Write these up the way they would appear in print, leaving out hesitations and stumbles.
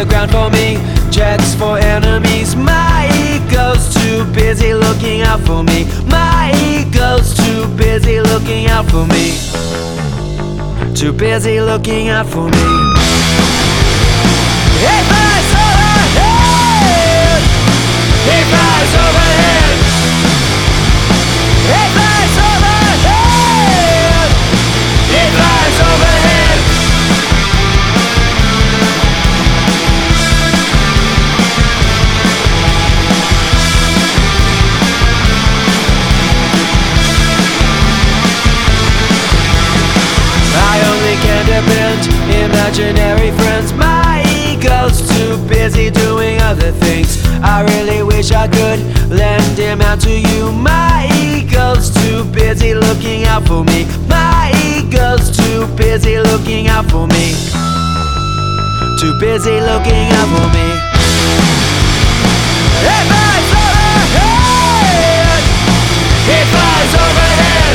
ground for me, checks for enemies. My ego's too busy looking out for me. My ego's too busy looking out for me. Too busy looking out for me. He flies overhead. He flies overhead. He flies overhead. He flies overhead. I only can depend imaginary friends. My ego's too busy doing other things. I really wish I could lend him out to you. My ego's too busy looking out for me. My ego's too busy looking out for me. Too busy looking out for me. He flies overhead. He flies overhead.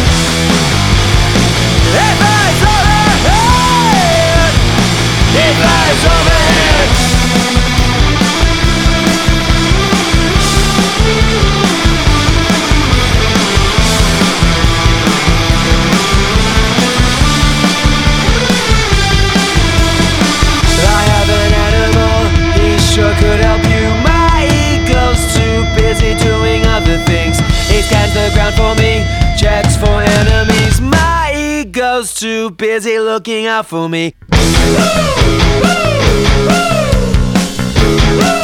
He flies overhead. He flies overhead. I have an animal, he sure could help you. My ego's too busy doing other things. He scans the ground for me, checks for enemies. My ego's too busy looking out for me. Woo! Woo! Woo! Woo!